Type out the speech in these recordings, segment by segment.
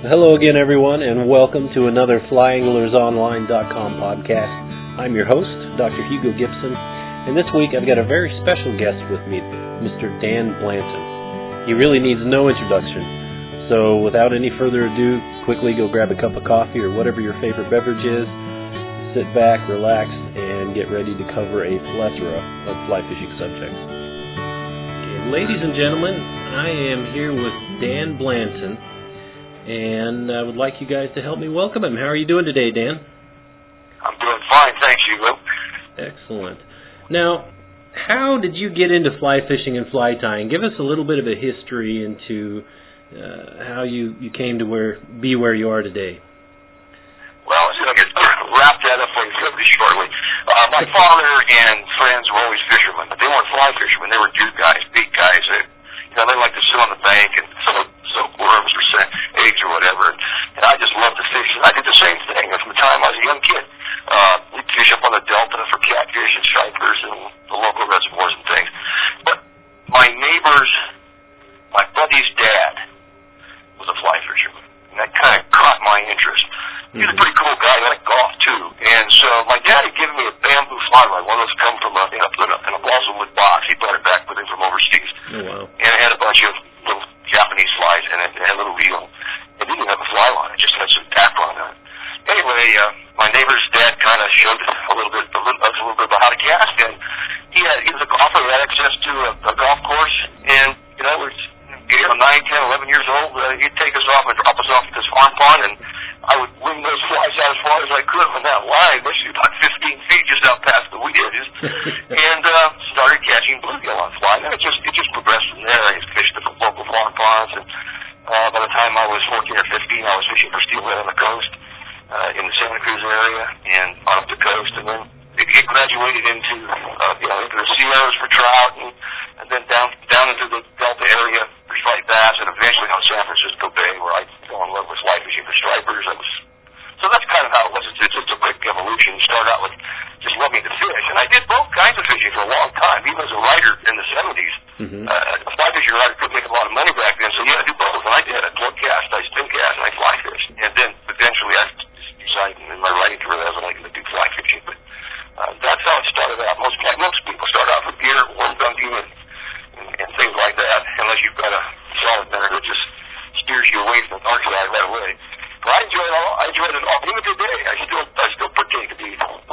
Hello again, everyone, and welcome to another FlyAnglersOnline.com podcast. I'm your host, Dr. Hugo Gibson, and this week I've got a very special guest with me, Mr. Dan Blanton. He really needs no introduction, so without any further ado, quickly go grab a cup of coffee or whatever your favorite beverage is, sit back, relax, and get ready to cover a plethora of fly fishing subjects. Okay, ladies and gentlemen, I am here with Dan Blanton, and I would like you guys to help me welcome him. How are you doing today, Dan? I'm doing fine, thanks, Hugo. Excellent. Now, how did you get into fly fishing and fly tying? Give us a little bit of a history into how you came to be where you are today. Well, I was going to wrap that up pretty shortly. My father and friends were always fishermen, but they weren't fly fishermen. They were dude guys, big guys. They like to sit on the bank and soak worms or eggs or whatever. And I just loved to fish. And I did the same thing from the time I was a young kid. We'd fish up on the Delta for catfish and stripers and the local reservoirs and things. But my buddy's dad was a fly fisherman. And that kind of caught my interest. He was a pretty cool guy. He liked golf, too. And so my dad had given me a bamboo fly rod, one of those come from in a balsa wood box. He brought it back with him from overseas. Oh, wow. And it had a bunch of little Japanese flies in it, and a little reel. It didn't have a fly line. It just had some tack on it. Anyway, my neighbor's dad kind of showed us a little bit about how to cast, and he was a golfer. He had access to a golf course, and, we're 9, 10, 11 years old. He'd take us off and drop us off at this farm pond, and I would wing those flies out as far as I could on that line, basically about 15 feet just out past the weed edges, and started catching bluegill on fly. And it just progressed from there. I fished the local farm ponds, and by the time I was 14 or 15, I was fishing for steelhead on the coast in the Santa Cruz area and on up the coast, and then it graduated into the Sierras for trout, and then down into the Delta area for striped bass, and eventually on San Francisco Bay, where I fell in love with fly fishing for stripers. So that's kind of how it was. It's just a quick evolution. You start out with just loving to fish, and I did both kinds of fishing for a long time, even as a writer in the 70s. Mm-hmm. A fly fishing writer could make a lot of money back then, so yeah, I do both, and I did. I plug cast, I spin cast, and I fly fished. And then eventually I decided in my writing career that I was only going to do fly fishing, but that's how it started out. Most people start out with gear, worm dunking, and things like that, unless you've got a solid bender that just steers you away from the dark side right away. But I enjoyed it all. Even today, I still partake of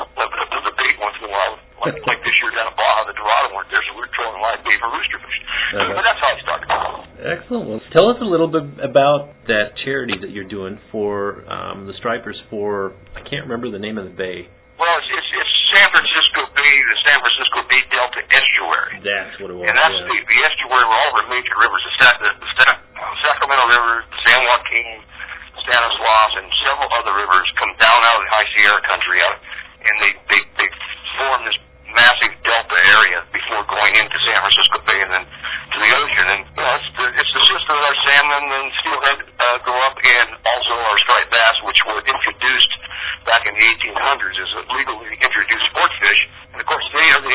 the bait once in a while. Like this year down at Baja, the Dorado weren't there, so we were throwing live bait for rooster fish. But that's how I started. Excellent. Well, tell us a little bit about that charity that you're doing for the stripers for, I can't remember the name of the bay. Well, it's San Francisco Bay, the San Francisco Bay Delta Estuary. That's what it was. And that's the estuary where all the major rivers, the Sacramento River, San Joaquin, Stanislaus, and several other rivers come down out of the high Sierra country out, and they form this massive delta area before going into San Francisco Bay and then to the ocean. And it's the system that our salmon and steelhead go up, and also our striped bass, which were introduced back in the 1800s as a legally introduced sport fish. And of course, they are the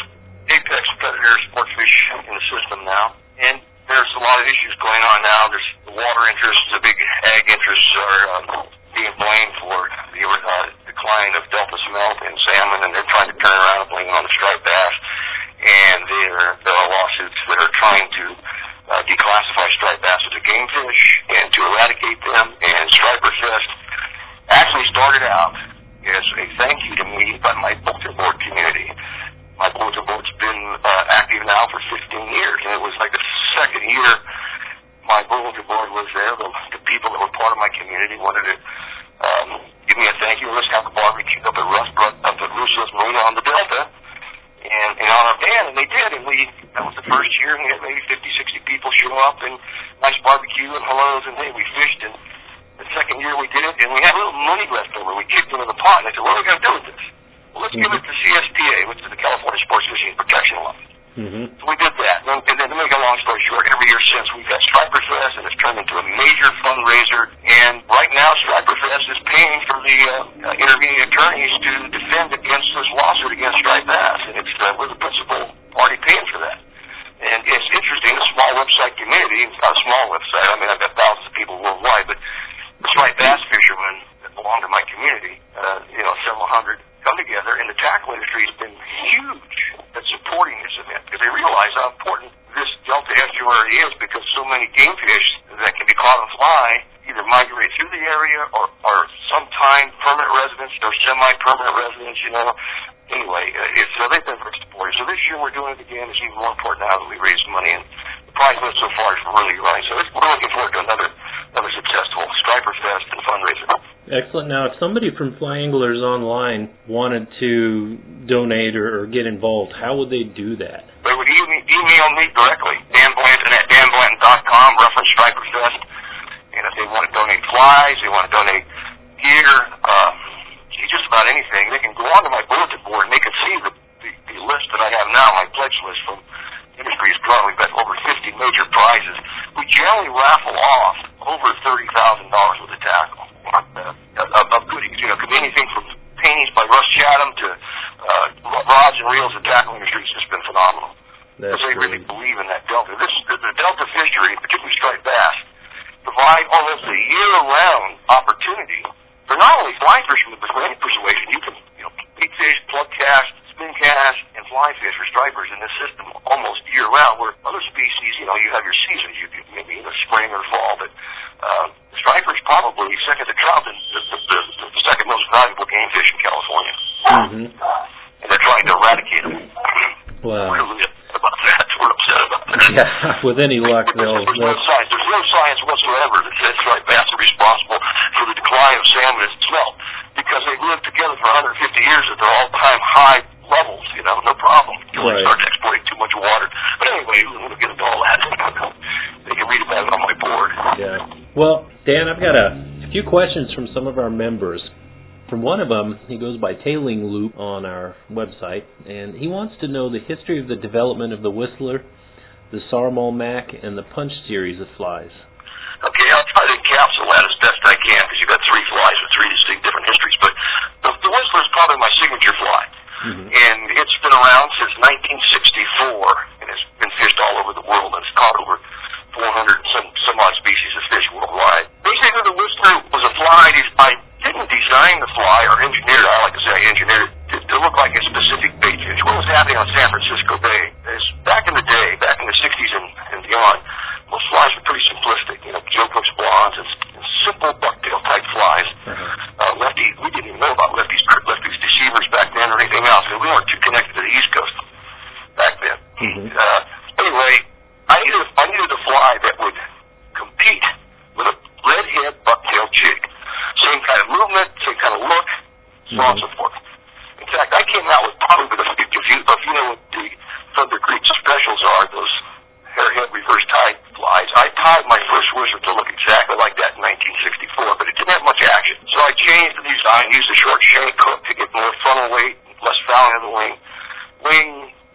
apex predator sport fish in the system now. And there's a lot of issues going on now. There's the water interests, the big ag interests are being blamed for the decline of delta smelt and salmon, and they're trying to turn around and blame it on the striped bass. And there are lawsuits that are trying to declassify striped bass as a game fish and to eradicate them. And Striper Fest actually started out as a thank you to me by my bulletin board community. My bulletin board's been active now for 15 years, and it was like the second year my bulletin board was there. The people that were part of my community wanted to give me a thank you. Let's have a barbecue up at Russo's Marina on the Delta, and on our band, and they did. And that was the first year, and we had maybe 50, 60 people show up, and nice barbecue and hellos, and hey, we fished. And the second year we did it, and we had a little money left over. We kicked into the pot, and I said, what are we going to do with this? Well, let's give it to CSPA, which is the California Sports Fishing Protection Alliance. Mm-hmm. So we did that. And then to make a long story short, every year since we've had Striper Fest, and it's turned into a major fundraiser. And right now, Striper Fest is paying for the intervening attorneys to defend against this lawsuit against striped bass. And we're the principal party paying for that. And it's interesting, a small website community, it's not a small website. I mean, I've got thousands of people worldwide, but striped bass fishermen that belong to my community, several hundred, come together, and the tackle industry has been huge at supporting this event because they realize how important this Delta estuary is because so many game fish that can be caught on fly either migrate through the area or are sometime permanent residents or semi-permanent residents, Anyway, so they've been very supportive. So this year we're doing it again. It's even more important now that we raised money, and the prize list so far is really rising. So we're looking forward to another successful Striper Fest and fundraiser. Excellent. Now, if somebody from Fly Anglers Online wanted to donate or get involved, how would they do that? They would email me directly, Dan Blanton at danblanton.com, reference Striper Fest. And if they want to donate flies, they want to donate gear, just about anything, they can go onto my bulletin board and they can see the list that I have now, my pledge list from industry is growing. We've got over 50 major prizes. We generally raffle off over $30,000 worth of tackle. Of goodies, could be anything from paintings by Russ Chatham to rods and reels. The tackle industry has just been phenomenal. Because they really believe in that Delta. The Delta fishery, particularly striped bass, provide almost a year-round opportunity for not only fly fishermen, but for any persuasion. You can, bait fish, plug cast, spin cast, and fly fish for stripers in this system almost year-round, where other species, you have your seasons, maybe in the spring or fall, but the striper is probably second to trout and the second most valuable game fish in California. Mm-hmm. And they're trying to eradicate them. Wow. We're upset about that. Yeah, with any luck, There's no science whatsoever that says striped bass are responsible for the decline of salmon and smelt because they've lived together for 150 years at their all-time high levels, no problem. You won't start exploiting too much water. But anyway, we'll get into all that. They can read about it on my board. Yeah. Well, Dan, I've got a few questions from some of our members. From one of them, he goes by Tailing Loop on our website, and he wants to know the history of the development of the Whistler, the Sarmal Mac, and the Punch series of flies. Okay, I'll try to encapsulate that as best I can because you've got three flies with three distinct different histories. But the Whistler is probably my signature fly, and it's been around since 1964, and it's been fished all over the world, and it's caught over 400 some odd species of fish worldwide. Basically, the Whistler was a fly. I didn't design the fly or engineer it. I like to say I engineered it to look like a specific bait fish. What was happening on San Francisco Bay is back in the day, back in the 60s and beyond, most flies were pretty simplistic. Joe Cook's blondes and simple bucktail type flies. Lefty, we didn't even know about lefties deceivers back then or anything else. We weren't too connected to the East Coast back then. Anyway, I needed a fly that would compete with a redhead bucktail jig. Same kind of movement, same kind of look, so on and so forth. In fact, I came out with probably if you know what the Thunder Creek specials are, those hairhead reverse tide flies, I tied my first Whistler to look exactly like that in 1964, but it didn't have much action. So I changed the design, used a short shank hook to get more frontal weight, less fouling of the wing,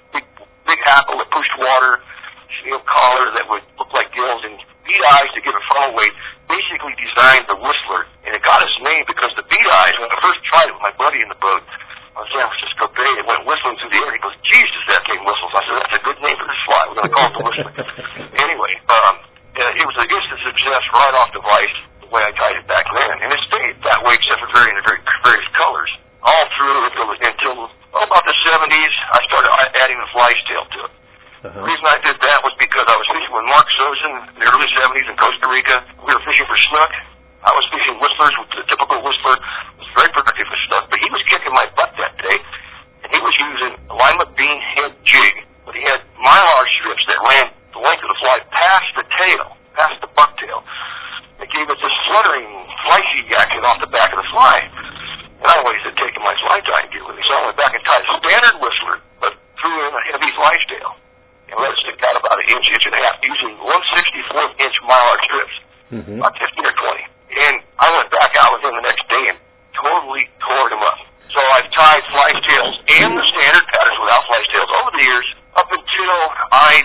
big hackle that pushed water, snail collar that would look like gills, and bead eyes to give it frontal weight. Basically designed the Whistler, and it got its name because the bead eyes, when I first tried it with my buddy in the boat on San Francisco Bay, it went whistling through the air. He goes, "Geez, does that thing whistles?" I said, "That's a good name for this fly. We're going to call it the Whistler." Anyway, it was an instant success right off the vise, the way I tied it back then, and it stayed that way except for various colors all through until about the 70s. I started adding the fly's tail to it. The reason I did that was because I was fishing with Mark Sosen in the early 70s in Costa Rica. We were fishing for snook. I was fishing Whistlers with the typical Whistler. It was very productive for snook, but he was kicking my butt that day, and he was using a lima bean head jig, but he had mylar strips that ran the length of the fly past the tail, past the bucktail. It gave us this fluttering, fly-sheet action off the back of the fly. And I always had taken my fly tying gear with me, so I went back and tied a standard Whistler, but threw in a heavy fly's tail and let it stick out about an inch and a half, using 1/64-inch mylar strips, about 15 or 20. And I went back out with him the next day and totally tore him up. So I've tied fly's tails and the standard patterns without fly's tails over the years, up until I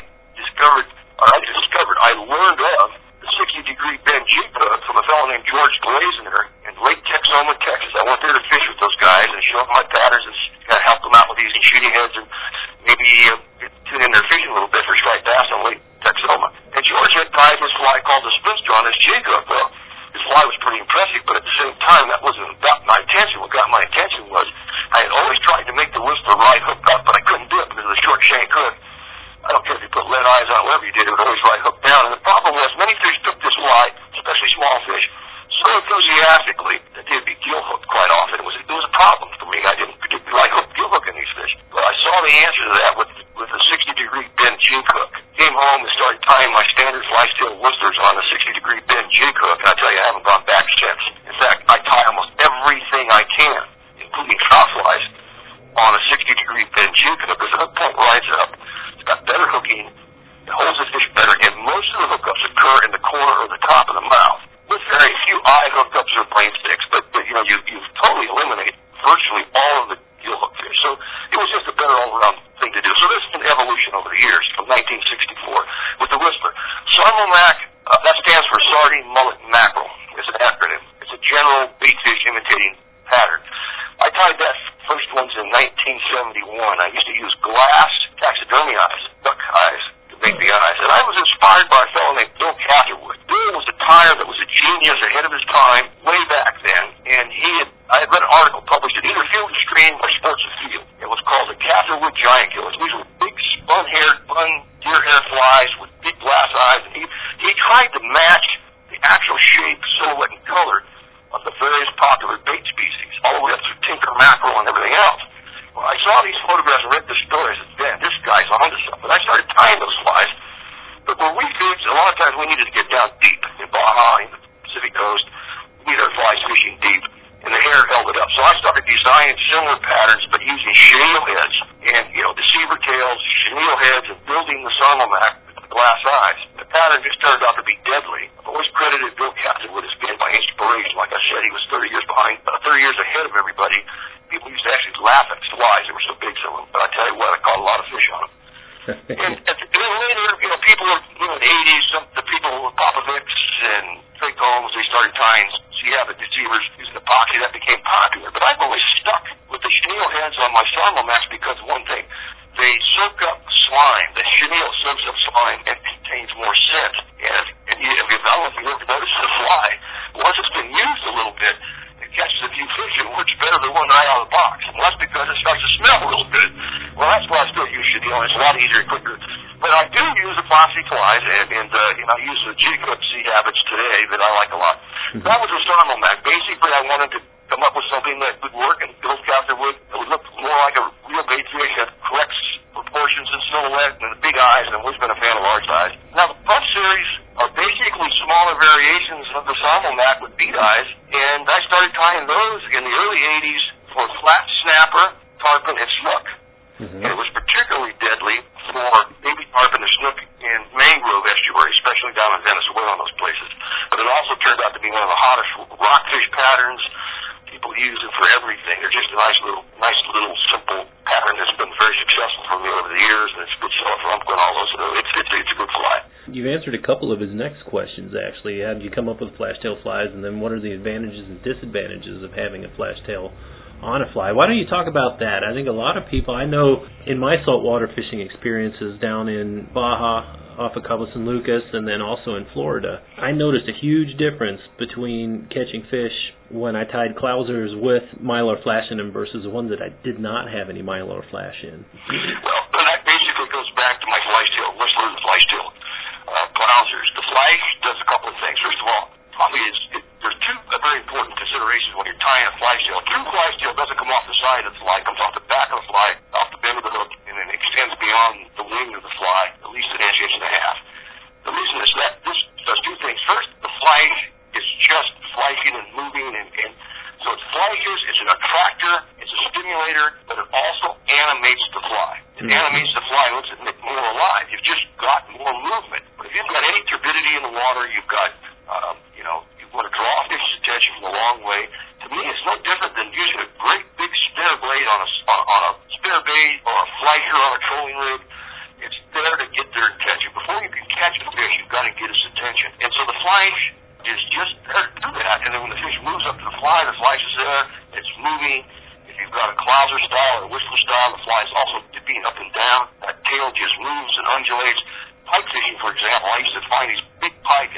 learned of the 60-degree bend jig hook from a fellow named George Glazner in Lake Texoma, Texas. I went there to fish with those guys and show them my patterns and kind of help them out with using shooting heads and maybe tune in their fishing a little bit for striped bass on Lake Texoma. And George had tied his fly called the Spinster on his jig hook. Well, his fly was pretty impressive, but at the same time, that wasn't my intention. What got my attention was I had always tried to make the Whistler right hook up, but I couldn't do it because of the short shank hook. I don't care if you put lead eyes on it, whatever you did, it would always right hook down. And the problem was many fish took this fly, especially small fish, so enthusiastically that they'd be gill hooked quite often. It was a problem for me. I didn't particularly like gill hooking these fish. But I saw the answer to that with a 60-degree bend jig hook. Came home and started tying my standard fly steel Whistlers on a 60-degree bend jig hook. And I tell you, I haven't gone back since. In fact, I tie almost everything I can, including trout flies, on a 60-degree bend jig hook because the hook point rides up. It's got better hooking. It holds the fish better. And most of the hookups occur in the corner or the top of the mouth, with very few eye hookups or brain sticks. But you totally eliminate virtually all of the gill hook fish. So it was just a better all-around thing to do. So this is an evolution over the years from 1964 with the Whistler. Sarmomac, that stands for sardine, mullet, and mackerel. It's an acronym. It's a general baitfish imitating pattern. I tied that first ones in 1971. I used to use glass taxidermy eyes, duck eyes, to make the eyes. And I was inspired by a fellow named Bill Catherwood. Bill was a tyer that was a genius ahead of his time way back then. And I had read an article published in either Field and Stream or Sports and Field. It was called the Catherwood Giant Killers. These were big spun-haired, deer hair flies with big glass eyes. And he tried to match the actual shape, silhouette, and color of the various popular bait species, all the way up through tinker mackerel and everything else. Well, I saw these photographs and read the stories, and man, this guy's onto something. I started tying those flies, but where we fished, a lot of times we needed to get down deep. In Baja, in the Pacific Coast, we had our flies fishing deep, and the hair held it up. So I started designing similar patterns, but using chenille heads and, deceiver tails, chenille heads, and building the Sarmomac with the glass eyes. The pattern just turned out to be deadly. I've always credited Bill Catherwood as being my inspiration. Like I said, he was 30 years ahead of everybody. People used to actually laugh at flies. They were so big, some of them. But I tell you what, I caught a lot of fish on them. And then later, people in the 80s, the people with Popovich and Trey Combs, they started tying Seabit deceivers using epoxy. That became popular. But I've always stuck with the chenille heads on my Sarmomacs because of one thing. They soak up slime. The chenille soaks up slime and contains more scent. And if you ever noticed the fly, once it's been used a little bit, it catches a few fish and works better than one right out of the box. And that's because it starts to smell a little bit. Well, that's why I still use chenille. It's a lot easier and quicker. But I do use epoxy flies, and I use the jig hook Seabits today that I like a lot. That was a Sarmomac. Basically, I wanted to come up with something that would work, and Bill Catherwood, it would look more like a real baitfish, have correct proportions and silhouette, and the big eyes, and I've always been a fan of large eyes. Now, the Punch series are basically smaller variations of the Sarmomac with bead eyes, and I started tying those in the early 80s for flat snapper, tarpon, and snook. And it was particularly deadly for baby tarpon and snook in mangrove estuaries, especially down in Venezuela and those places. But it also turned out to be one of the hottest rockfish patterns. People use it for everything. They're just a nice little simple pattern that's been very successful for me over the years, and it's good stuff for Umpqua and all those. So it's a good fly. You've answered a couple of his next questions, actually. How did you come up with flash tail flies, and then what are the advantages and disadvantages of having a flash tail on a fly? Why don't you talk about that? I think a lot of people, I know in my saltwater fishing experiences down in Baja, off of Cabo San Lucas, and then also in Florida, I noticed a huge difference between catching fish when I tied Clousers with Mylar flash in them versus the ones that I did not have any Mylar flash in. Well, that basically goes back to my flash tail, Whistler and flash tail Clousers. The flash does a couple of things. First of all, probably there's two very important considerations when you're tying a flash tail. A true flash tail doesn't come off the side of the fly, it comes off the back of the fly, off the bend of the hook, and then extends beyond the wing of the fly, at least an inch and a half. The reason is that this does two things. First, the flash is just flashing and moving, and so it flashes, it's an attractor, it's a stimulator, but it also animates the fly. It animates the fly and lets it make more alive. You've just got more movement. But if you've got any turbidity in the water, you've got, you want to draw fish's attention from a long way. To me, it's no different than using a great big spinner blade on a spinner bait or a flasher on a trolling rig. It's there to get their attention. Before you can catch the fish, you've got to get its attention. And so the flash is just there to do that. And then when the fish moves up to the flash is there, it's moving. If you've got a Clouser style or a Whistler style, the fly is also dipping up and down. That tail just moves and undulates. Pike fishing, for example, I used to find these big pike, and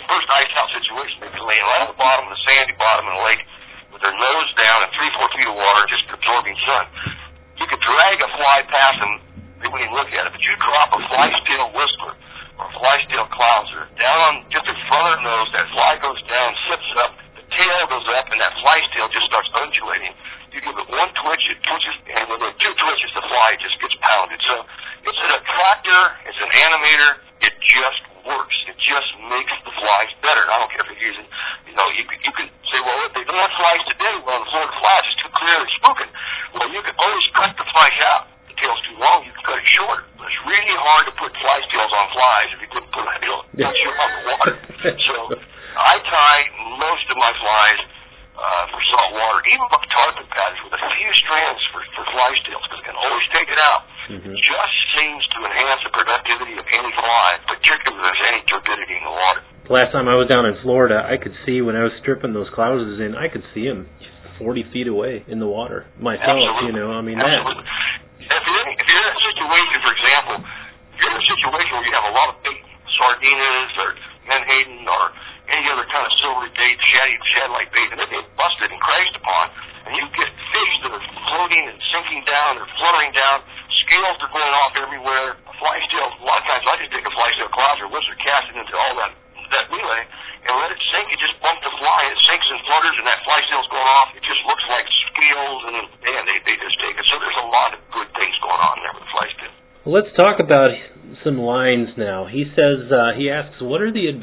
first iced out situation, they'd be laying right on the bottom of the sandy bottom of the lake with their nose down in 3-4 feet of water, just absorbing sun. You could drag a fly past them, they wouldn't even look at it, but you drop a fly-tail whistler or a fly-tail clouser down on just in front of their nose, that fly goes down, sits up, the tail goes up, and that fly's tail just starts undulating. You give it one twitch, it twitches, and within 2 twitches, the fly just gets pounded. So it's an attractor, it's an animator, it just works. It just makes the flies better. And I don't care if you're using, you can say, well, if they don't have flies today, well, the Florida flies is too clear and spooking. Well, you can always cut the flies out. The tail's too long, you can cut it shorter. But it's really hard to put flies' tails on flies if you couldn't put them on the water. So I tie most of my flies for salt water, even up tarpon patterns with a few strands for flies' tails, because I can always take it out. Mm-hmm. Just seems to enhance the productivity of any fly, particularly if there's any turbidity in the water. Last time I was down in Florida, I could see when I was stripping those clouses in, I could see them 40 feet away in the water myself. Absolutely. Absolutely. If you're in a situation, for example, if you're in a situation where you have a lot of bait, sardinas or menhaden or any other kind of silvery bait, shad-like bait, and they get busted and crazed upon, and you get fish that are floating and sinking down or fluttering down, scales are going off everywhere, a fly tail, a lot of times I just take a fly tail clouser, whistler, cast it into all that relay, and let it sink. It just bumps the fly, and it sinks and flutters, and that fly tail's going off. It just looks like scales, and man, they just take it. So there's a lot of good things going on there with the fly tail. Well, let's talk about some lines now. He says, he asks, what are the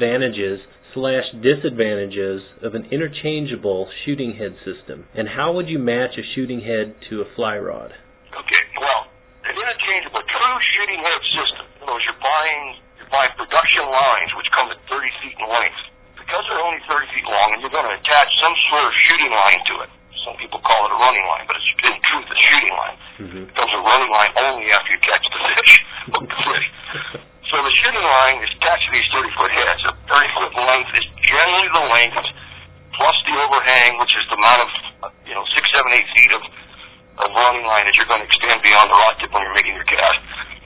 advantages/disadvantages of an interchangeable shooting head system, and how would you match a shooting head to a fly rod? Okay, well, an interchangeable true shooting head system, you're buying production lines which come at 30 feet in length. Because they're only 30 feet long, and you're going to attach some sort of shooting line to it. Some people call it a running line, but it's in truth a shooting line. Mm-hmm. It becomes a running line only after you catch the fish, hook the fish. So the shooting line is attached to these 30-foot heads. A 30-foot length is generally the length plus the overhang, which is the amount of 6, 7, 8 feet of running line that you're going to extend beyond the rod tip when you're making your cast.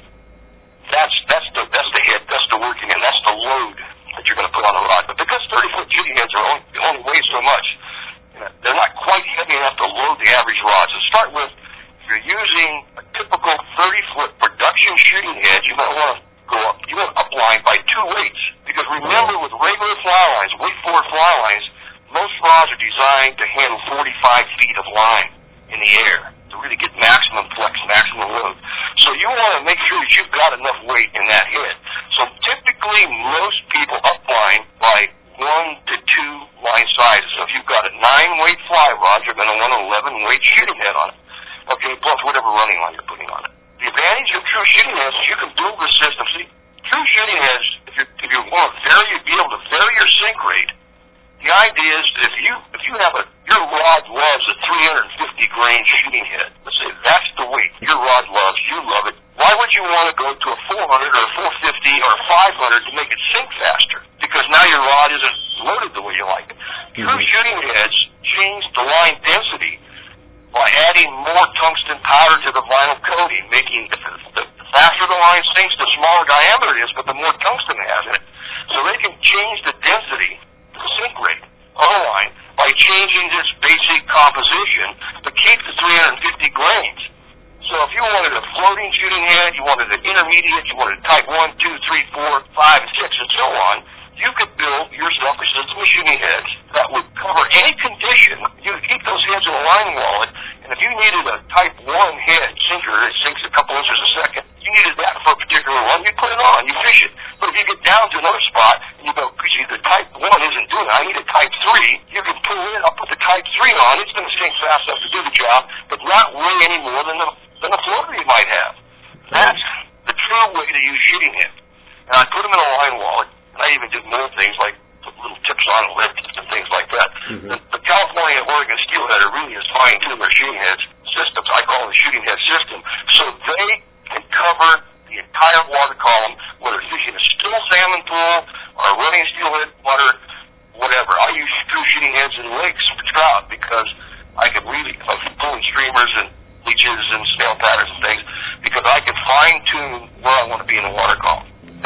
That's the head, that's the working, and that's the load that you're going to put on the rod. But because 30-foot shooting heads are only weigh so much, they're not quite heavy enough to load the average rod. So start with, if you're using a typical 30-foot production shooting head, you might want to go up. You want to upline by 2 weights, because remember, with regular fly lines, weight-forward fly lines, most rods are designed to handle 45 feet of line in the air to really get maximum flex, maximum load. So you want to make sure that you've got enough weight in that head. So typically, most people upline by 1 to 2 line sizes. So if you've got a 9-weight fly rod, you're going to want an 11-weight shooting head on it. Okay, plus whatever running line you're putting on it. The advantage of true shooting heads is you can build the system. See, true shooting heads, if you want to be able to vary your sink rate, the idea is that if you have your rod loves a 350 grain shooting head. Let's say that's the weight your rod loves, you love it. Why would you want to go to a 400 or a 450 or a 500 to make it sink faster? Because now your rod isn't loaded the way you like it. Mm-hmm. True shooting heads change the line density by adding more tungsten powder to the vinyl coating, making the faster the line sinks, the smaller diameter it is, but the more tungsten it has in it. So they can change the density, the sink rate of a line, by changing this basic composition to keep the 350 grains. So if you wanted a floating shooting head, you wanted an intermediate, you wanted type 1, 2, 3, 4, 5, and 6, and so on, you could build yourself a system of shooting heads that would cover any condition. You would keep those heads in a line wallet, and if you needed a type 1 head sinker that sinks a couple inches a second, you needed that for a particular one, you put it on, you fish it. But if you get down to another spot, and you go, gee, the type 1 isn't doing it, I need a type 3, you can pull it up, put the type 3 on, it's going to sink fast enough to do the job, but not weigh any more than a floater you might have. That's the true way to use shooting head. And I put them in a line wallet, and I even did more things like put little tips on it, lead tips and things like that. Mm-hmm. The California and Oregon steelhead are really just fine-tuning their shooting head systems. I call it a shooting head system. So they can cover the entire water column, whether fishing a still salmon pool or running steelhead water, whatever. I use true shooting heads in lakes for trout because I can really, like pulling streamers and leeches and snail patterns and things, because I can fine-tune where I want to be in the water column. Now,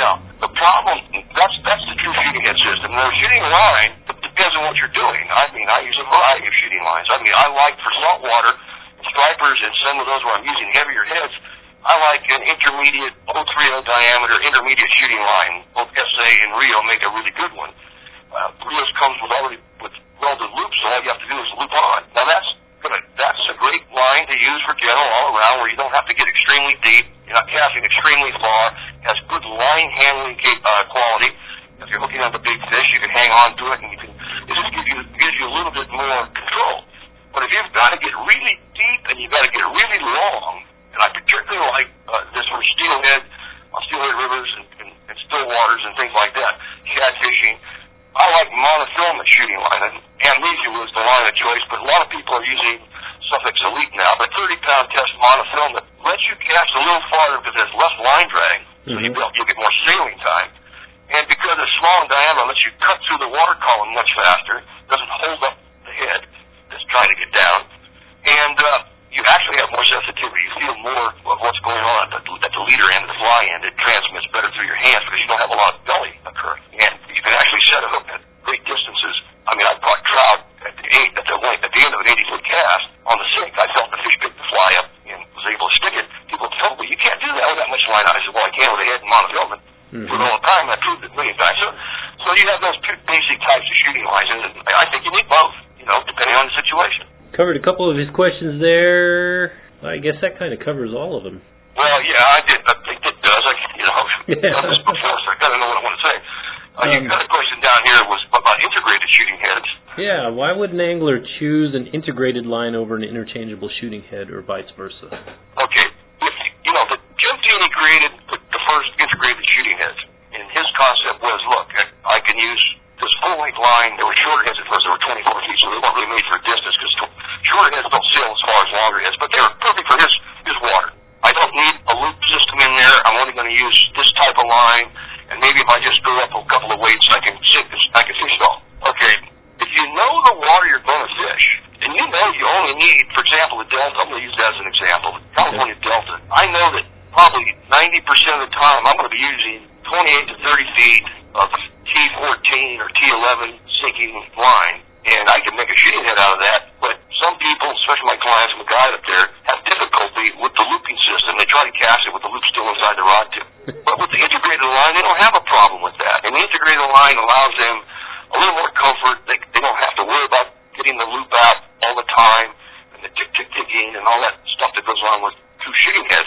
the problem, that's the true shooting head system. Now, shooting line depends on what you're doing. I mean, I use a variety of shooting lines. I mean, I like for saltwater, stripers, and some of those where I'm using heavier heads, I like an intermediate 030 diameter intermediate shooting line. Both SA and Rio make a really good one. Rio's comes with welded loops, so all you have to do is loop on. Now that's a great line to use for general all around, where you don't have to get extremely deep. You're not casting extremely far. It has good line handling quality. If you're hooking on the big fish, you can hang on to it, and it just gives you a little bit more control. But if you've got to get really deep and you've got to get really long, and I particularly like this for steelhead rivers and still waters and things like that, shad fishing, I like monofilament shooting line. And Amnesia was the line of choice, but a lot of people are using Sufix Elite now. But 30-pound test monofilament lets you cast a little farther because there's less line drag, so you'll get more sailing time. And because it's small in diameter, it lets you cut through the water column much faster, doesn't hold up the head that's trying to get down, and you actually have more sensitivity. You feel more of what's going on at the leader end, the fly end. It transmits better through your hands because you don't have a lot of belly occurring. And you can actually set a hook at great distances. I mean, I caught trout at the end of an 80-foot cast on the sink. I felt the fish pick the fly up and was able to stick it. People told me, you can't do that with that much line. I said, well, I can with a head and monofilament. Do it all the time, and I proved it a million times. So you have those two basic types of shooting lines, and I think you need both, depending on the situation. Covered a couple of his questions there. I guess that kind of covers all of them. Well, yeah, I think it does. I've done this before, so I got to know what I want to say. You got a question down here was about integrated shooting heads. Yeah, why would an angler choose an integrated line over an interchangeable shooting head or vice versa? Okay, the Jim Taney created the first integrated shooting heads, and his concept was, look, I can use this full-length line. There were shorter heads at first. They were 24 feet, so they weren't really made for distance because shorter heads don't sail as far as longer heads, but they were perfect for his water. I don't need a loop system in there. I'm only going to use this type of line, and maybe if I just throw up a couple of weights, I can fish it all. Okay, if you know the water you're going to fish, and you know you only need, for example, the Delta, I'm going to use that as an example, the California Delta, I know that probably 90% of the time I'm going to be using 28 to 30 feet of T14 or T11 sinking line, and I can make a shooting head out of that. But some people, especially my clients and the guide up there, have difficulty with the looping system. They try to cast it with the loop still inside the rod tip. But with the integrated line, they don't have a problem with that. And the integrated line allows them a little more comfort. They don't have to worry about getting the loop out all the time, and the tick-tick-ticking and all that stuff that goes on with two shooting heads.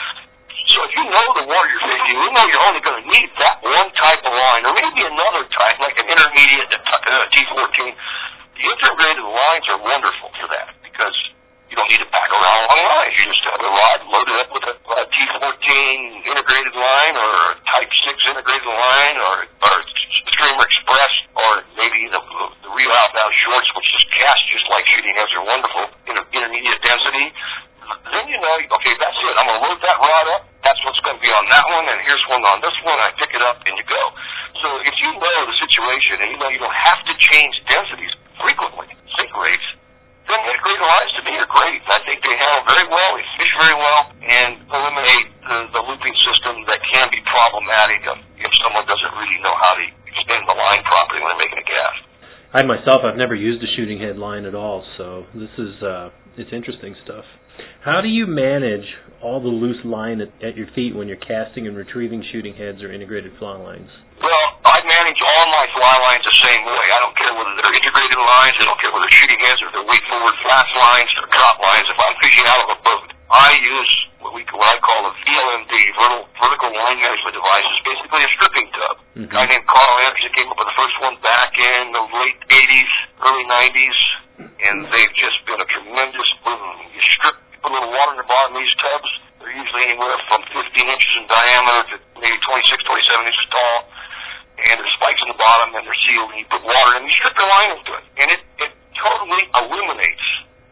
So if you know the water you're fishing, you know you're only going to need that one type of line, or maybe another type, like an intermediate T14. The integrated lines are wonderful for that because you don't need to pack around long lines. You just have the rod loaded up with a T14 integrated line, or a Type 6 integrated line, or Streamer Express, or maybe the Rio Outbound shorts, which just cast just like shooting heads, are wonderful in intermediate density. Then you know, okay, that's it. I'm going to load that rod up. That's what's going to be on that one, and here's one on this one. I pick it up, and you go. So if you know the situation, and you know you don't have to change densities frequently, sink rates, then integrated lines to me are great. I think they handle very well, they fish very well, and eliminate the looping system that can be problematic if someone doesn't really know how to extend the line properly when they're making a cast. I myself, I've never used a shooting head line at all, so this is it's interesting stuff. How do you manage all the loose line at your feet when you're casting and retrieving shooting heads or integrated fly lines? Well, I manage all my fly lines the same way. I don't care whether they're integrated lines, I don't care whether they're shooting heads or they're weight forward flash lines or drop lines. If I'm fishing out of a boat, I use what I call a VLMD, vertical line management device. It's basically a stripping tub. A guy named Carl Anderson came up with the first one back in the late 80s, early 90s, and they've just been a tremendous boom. You strip, put a little water in the bottom of these tubs. They're usually anywhere from 15 inches in diameter to maybe 26, 27 inches tall. And there's spikes in the bottom, and they're sealed, and you put water in, and you strip your line into it. And it totally eliminates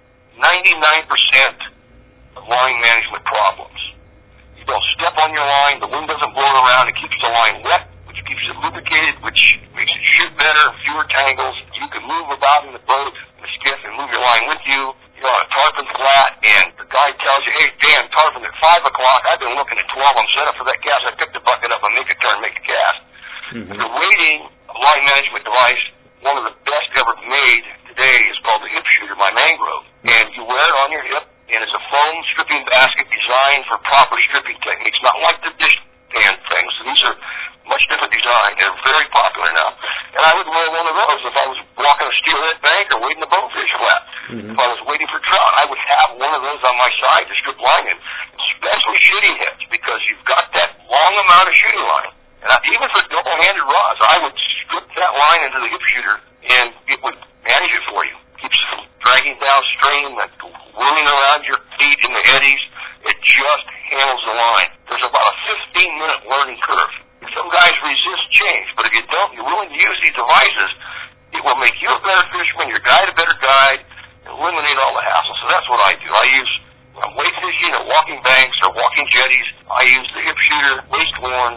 99% of line management problems. You don't step on your line, the wind doesn't blow it around, it keeps the line wet, which keeps it lubricated, which makes it shoot better, fewer tangles. You can move about in the boat, in the skiff, and move your line with you. You you're on a tarpon flat, and the guy tells you, hey, Dan, tarpon at 5 o'clock. I've been looking at 12. I'm set up for that cast. I picked the bucket up and make a turn, make a cast. Mm-hmm. The weighting line management device, one of the best ever made today, is called the Hip Shooter by Mangrove. And you wear it on your hip, and it's a foam stripping basket designed for proper stripping techniques, not like the dish pan things. So these are much different design. They're very popular now. And I would wear one of those if I was walking a steelhead bank or wading a bonefish flat. Mm-hmm. If I was waiting for trout, I would have one of those on my side to strip line in, especially shooting heads, because you've got that long amount of shooting line. And even for double-handed rods, I would strip that line into the Hip Shooter, and it would manage it for you. Keeps it from dragging downstream, whirling around your feet in the eddies. It just handles the line. There's about a 15-minute learning curve. Some guys resist change, but if you don't, you're willing to use these devices, it will make you a better fisherman, your guide a better guide, eliminate all the hassle. So that's what I do. I use, when I'm wade fishing or walking banks or walking jetties, I use the Hip Shooter, waist-worn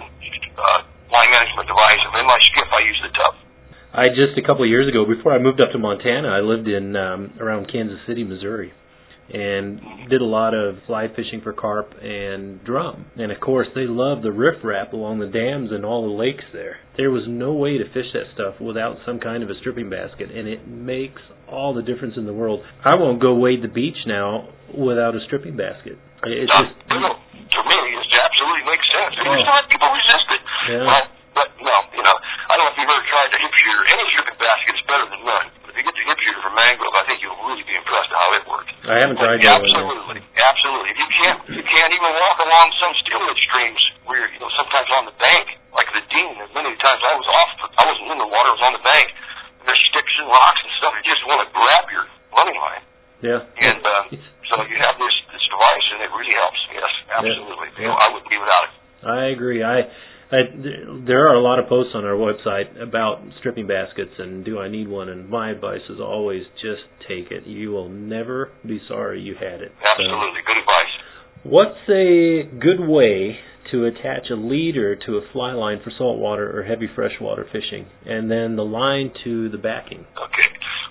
line management device, and in my skiff, I use the tub. I just a couple of years ago, before I moved up to Montana, I lived in around Kansas City, Missouri, and did a lot of fly fishing for carp and drum. And of course, they love the riffraff along the dams and all the lakes there. There was no way to fish that stuff without some kind of a stripping basket, and it makes all the difference in the world. I won't go wade the beach now without a stripping basket. It's just... To me, it absolutely makes sense. People resist it. Yeah. Well, but no, I don't know if you've ever tried the Hip Shooter. Any stripping basket is better than none. But if you get the Hip Shooter from Mangrove, I think you'll really be impressed at how it works. I haven't tried that. Absolutely. If you can't even walk along some steelhead streams where you're, sometimes on the bank, like the Dean. Many times I wasn't in the water, I was on the bank. There's sticks and rocks and stuff. You just want to grab your running line. Yeah. And so you have this device, and it really helps. Yes, absolutely. Yeah. I wouldn't be without it. I agree. There are a lot of posts on our website about stripping baskets and do I need one, and my advice is always just take it. You will never be sorry you had it. Absolutely. Good advice. What's a good way to attach a leader to a fly line for saltwater or heavy freshwater fishing, and then the line to the backing? Okay.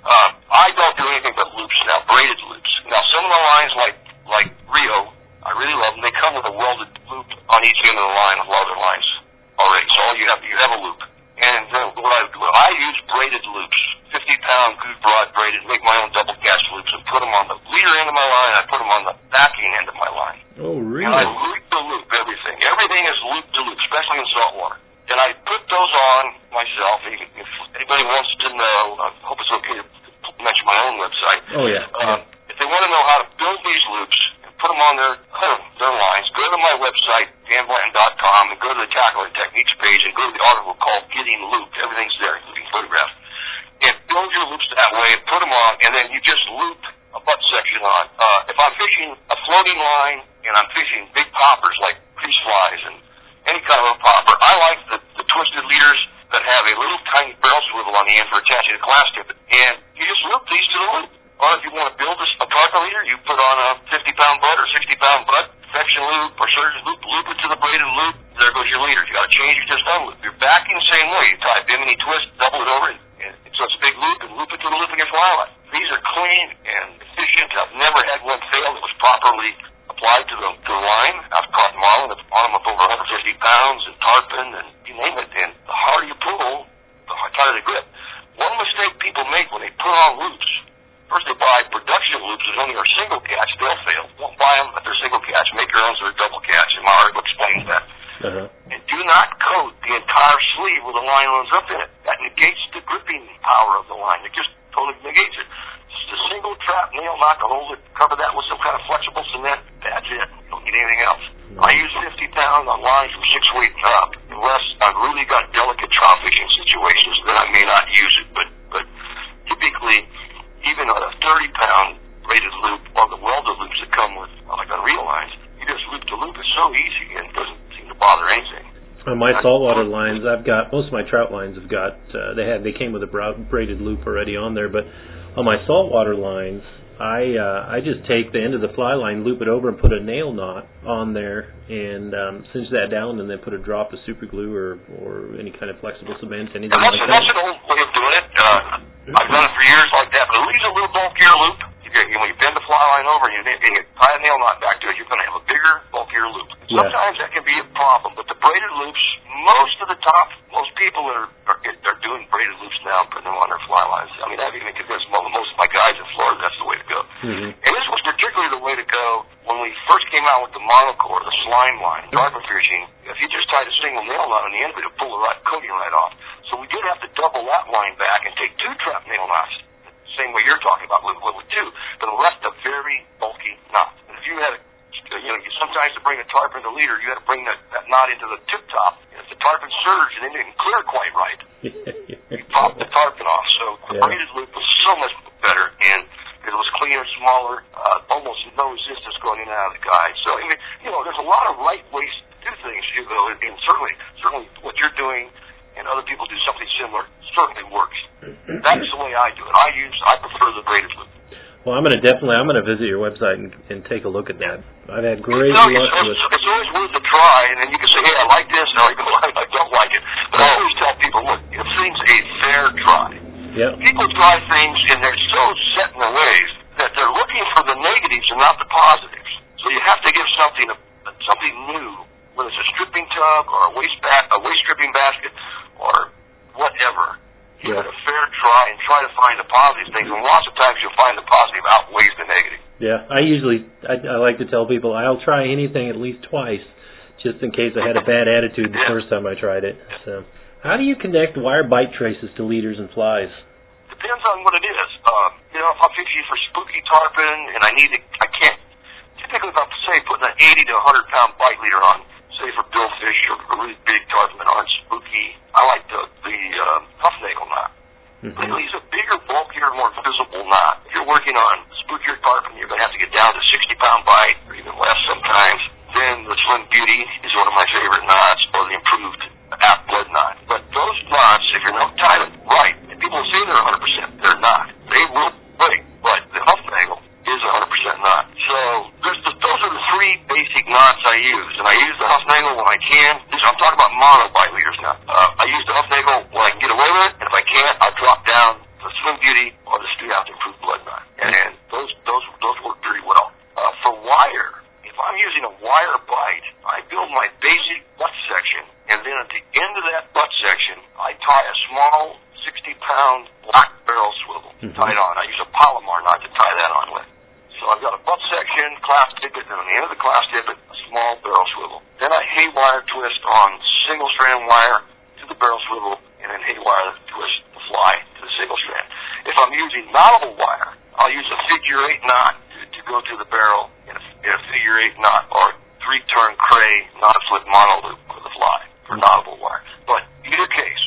I don't do anything but loops now, braided loops. Now, some of the lines like Rio, I really love them. They come with a welded loop on each end of the line with other lines already. So all you have a loop. And then what I use braided loops, 50-pound good broad braided, make my own double cast loops and put them on the leader end of my line. I put them on the backing end of my line. Oh, really? And I loop to loop everything. Everything is loop to loop, especially in saltwater. And I put those on myself. If anybody wants to know, I hope it's okay to mention my own website. Oh, yeah. If they want to know how to build these loops and put them on their lines, go to my website, danblanton.com, and go to the Tackling Techniques page and go to the article called Getting Looped. Everything's there, including photographs. And build your loops that way and put them on, and then you just loop a butt section on. If I'm fishing a floating line and I'm fishing big poppers like crease flies and any kind of a popper, I like the twisted leaders that have a little tiny barrel swivel on the end for attaching a glass tip. And you just loop these to the loop. Or if you want to build a tarpon leader, you put on a 50-pound butt or 60-pound butt, section loop or surgeon loop it to the braided loop. There goes your leader. You got to change it, just unloop. You're backing the same way. You tie a bimini twist, double it over, and so it's a big loop, and loop it to the loop in your fly line. These are clean and efficient. I've never had one fail that was properly applied to the line. I've caught marlin on them up over 150 pounds and tarpon and you name it. And the harder you pull, the tighter they grip. One mistake people make when they put on loops, first they buy production loops that only are single catch, they'll fail. Won't buy them if they're single catch. Make your own so they're double catch, and my article explains that. Uh-huh. And do not coat the entire sleeve with the line runs up in it. That negates the gripping power of the line. It just totally negates it. Just a single trap nail knot to hold it, cover that with some kind of flexible cement. That's it. You don't need anything else. I use 50 pounds on lines from 6 weight and up. Unless I've really got delicate trout fishing situations, then I may not use it. But typically, even on a 30-pound braided loop or the welded loops that come with, like on reel lines, you just loop to loop. It's so easy and it doesn't seem to bother anything. On my saltwater lines, I've got, most of my trout lines have got, they came with a braided loop already on there, but on my saltwater lines, I just take the end of the fly line, loop it over, and put a nail knot on there, and cinch that down, and then put a drop of super glue or any kind of flexible cement, anything like that. That's an old way of doing it. I've done it for years like that, but at least a little bulkier loop. If when you bend the fly line over and you tie a nail knot back to it, you're going to have a bigger, bulkier loop. Sometimes that can be a problem, but the braided loops, most people are doing braided loops now and putting them on their fly lines. I mean, I've even convinced most of my guys in Florida that's the way to go. Mm-hmm. And this was particularly the way to go when we first came out with the monocore, the slime line, tarpon fishing. If you just tied a single nail knot on the end of it, it would pull the coating right off. So we did have to double that line back and take 2 trap nail knots, same way you're talking about with 2, but left a very bulky knot. And if you had sometimes to bring a tarpon to leader, you had to bring that knot into the tip top. And if the tarpon surged and it didn't clear quite right, you popped the tarpon off. So the braided loop was so much better, and it was cleaner, smaller, almost no resistance going in and out of the guide. So, I mean, there's a lot of right ways to do things, Hugo, and certainly what you're doing and other people do something similar certainly works. That's the way I do it. I prefer the braided loop. Well, I'm going to visit your website and take a look at that. I've had great luck with it. It's always worth a try, and then you can say, hey, I like this, or I don't like it. But I always tell people, look, if things a fair try. Yep. People try things, and they're so set in their ways that they're looking for the negatives and not the positives. So you have to give something new, whether it's a stripping tub or a waste stripping basket or whatever. Give it a fair try and try to find the positive things, and lots of times you'll find the positive outweighs the negative. Yeah, I like to tell people I'll try anything at least twice, just in case I had a bad attitude the first time I tried it. So, how do you connect wire bite traces to leaders and flies? Depends on what it is. If I'm fishing for spooky tarpon and I can't, typically if I'm, say, putting an 80 to 100 pound bite leader on, say for billfish or really big tarpon that aren't spooky, I like the Huffnagel knot. Mm-hmm. It's a bigger, bulkier, more visible knot. If you're working on spookier tarpon, you're going to have to get down to 60-pound bite or even less sometimes. Then the Slim Beauty is one of my favorite knots, or the improved App Blood knot. But those knots, if you're not tying them right, and people say they're 100%, they're not. They will break, but the Huffnagel is 100% knot. So those are the 3 basic knots I use, and I use the Huffnagel when I can. I'm talking about mono bite leaders now. I use the Huffnagel when I can get away with it, and if I can't, I'll drop down the Slim Beauty or the Street Out Improved Blood knot, and those work pretty well. For wire, if I'm using a wire bite, I build my basic butt section, and then at the end of that butt section, I tie a small 60-pound black barrel swivel tied on. I use a Palomar knot to tie that on with. So I've got a butt section, clasp tippet, and on the end of the clasp tippet, a small barrel swivel. Then I haywire twist on single strand wire to the barrel swivel, and then haywire twist the fly to the single strand. If I'm using knottable wire, I'll use a figure 8 knot to go to the barrel in a figure 8 knot, or 3-turn cray knot slip mono loop for the fly for knottable wire. But either case,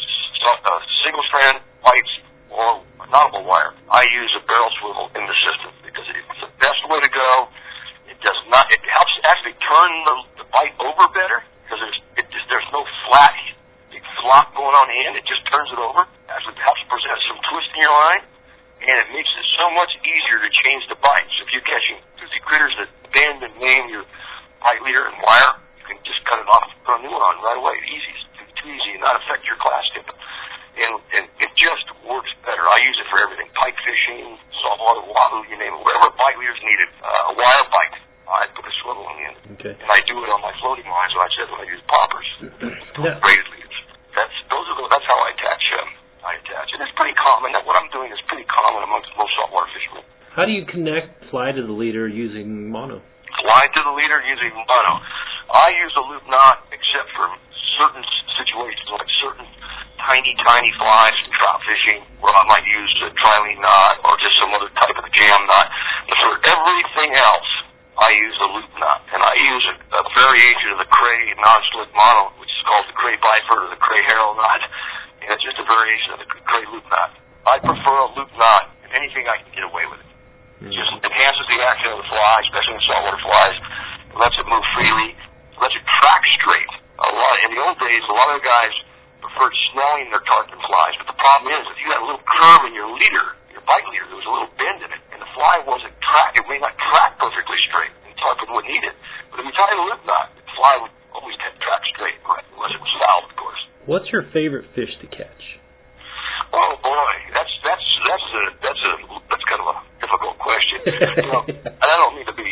single strand bites or knottable wire, I use a barrel swivel in the system because it's the best way to go. It helps actually turn the bite over better because there's no flat big flop going on the end. It just turns it over. Actually helps present some twist in your line, and it makes it so much easier to change the bite. So if you're catching toothy critters that bend and maim your bite leader and wire, you can just cut it off and put a new one on right away. It's too easy and not affect your class tip. And it just works better. I use it for everything. Pike fishing, saltwater, wahoo, you name it. Whatever bite leader's needed. A wire bite, I put a swivel on the end. Okay. And I do it on my floating lines, like I said, when I use poppers. Braided leaders. That's how I attach. And it's pretty common. What I'm doing is pretty common amongst most saltwater fishermen. How do you connect fly to the leader using mono? Fly to the leader using mono. I use a loop knot except for certain situations, like certain tiny flies from trout fishing, where I might use a trilene knot or just some other type of jam knot. But for everything else, I use a loop knot. And I use a variation of the Cray non-slip mono, which is called the Cray Biford or the Cray Harrow knot. And it's just a variation of the Cray loop knot. I prefer a loop knot than anything I can get away with it. It just enhances the action of the fly, especially in saltwater flies. It lets it move freely. It lets it track straight. In the old days, a lot of the guys preferred snelling their tarpon flies, but the problem is, if you had a little curve in your leader, your bite leader, there was a little bend in it, and the fly wasn't tracked, it may not track perfectly straight, and the tarpon wouldn't eat it. But if you tie a loop knot, the fly would always track straight, right, unless it was fouled, of course. What's your favorite fish to catch? Oh boy, that's kind of a difficult question. And I don't mean to be,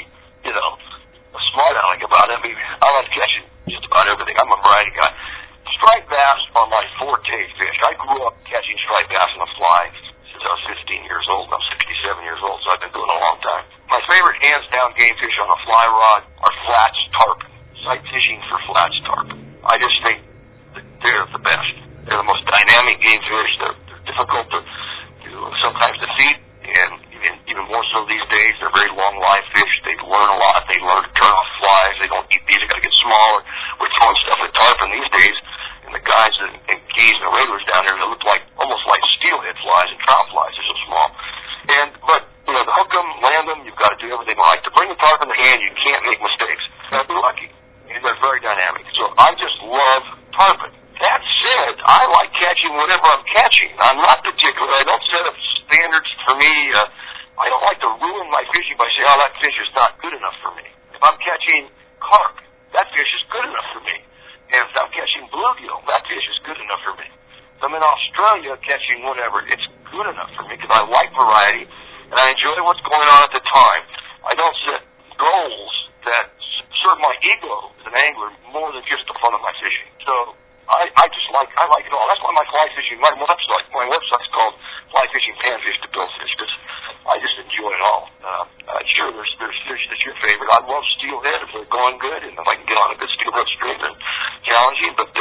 smart aleck about it. I mean, I like catching just about everything. I'm a variety guy. Striped bass are my forte fish. I grew up catching striped bass on the fly since I was 15 years old. I'm 67 years old, so I've been doing it a long time. My favorite hands-down game fish on a fly rod are flats tarpon. Sight fishing for flats tarpon. I just think that they're the best. They're the most dynamic game fish. They're difficult to sometimes to feed, and even more so these days. They're very long live fish. They learn a lot. They learn to turn off flies. They don't eat these. They got to get smaller. We're throwing stuff at tarpon these days, and the guys and geese and the regulars down there, they look like almost like steelhead flies and trout flies. They're so small. But to hook them, land them, you've got to do everything right. To bring the tarpon in the hand, you can't make mistakes. You got to be lucky, and they're very dynamic. So I just love tarpon. That said, I like catching whatever I'm catching. I'm not particular. I don't set up standards for me. I don't like to ruin my fishing by saying, that fish is not good enough for me. If I'm catching carp, that fish is good enough for me. And if I'm catching bluegill, that fish is good enough for me. If I'm in Australia catching whatever, it's good enough for me because I like variety and I enjoy what's going on at the time. I don't set goals that serve my ego as an angler more than just the fun of my fishing. So I like it all. That's why my fly fishing, my website's called Fly Fishing Panfish to Billfish, because I just enjoy it all. Sure, there's fish that's your favorite. I love steelhead if they're going good, and if I can get on a good steelhead stream, then challenging. But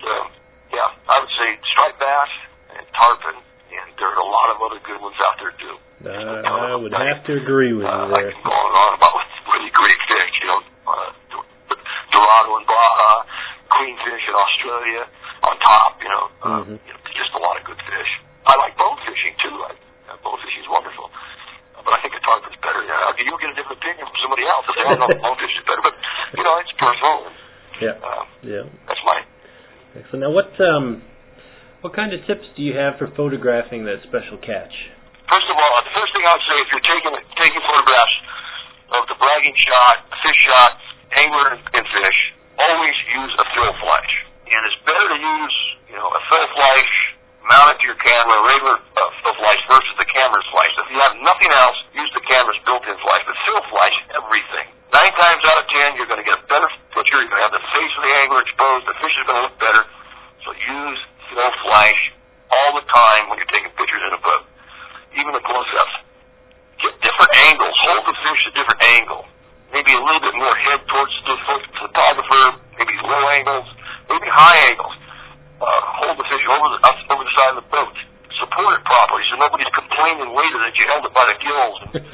I would say striped bass and tarpon, and there are a lot of other good ones out there too. I would have to agree with you there. I can go on about really great fish, Dorado and Baja, queenfish in Australia on top, just a lot of good fish. I like boat fishing too. Boat fishing is wonderful, but I think the tarpon's better. You'll get a different opinion from somebody else. If they don't know boat fishing is better, but it's personal. That's mine. Excellent. Now, what kind of tips do you have for photographing that special catch? First of all, the first thing I would say, if you're taking photographs of the bragging shot, fish shot, angler and fish, always use a fill flash. And it's better to use, a fill flash mounted to your camera, a regular fill flash versus the camera's flash. If you have nothing else, use the camera's built-in flash, but fill flash everything. 9 times out of 10, you're going to get a better picture. You're going to have the face of the angler exposed. The fish is going to look better. So use fill flash all the time when you're taking pictures in a boat, even the close-ups. Get different angles. Hold the fish at a different angle. Maybe a little bit more head towards the photographer, maybe low angles, maybe high angles. Hold the fish over the side of the boat. Support it properly so nobody's complaining later that you held it by the gills.